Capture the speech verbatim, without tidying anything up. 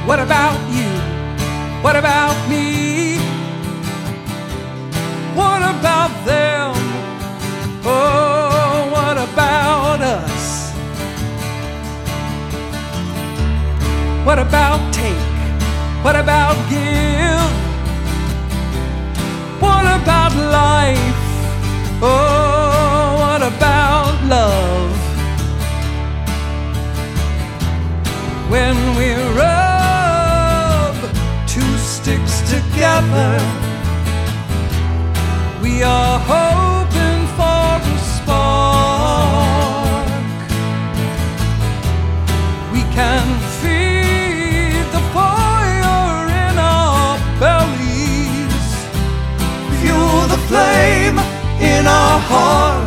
What about you? What about me? What about them? Oh, what about us? What about take? What about give? What about life? Oh, what about love? When we rub two sticks together, we are hoping for a spark. We can feed the fire in our bellies, fuel the flame in our hearts.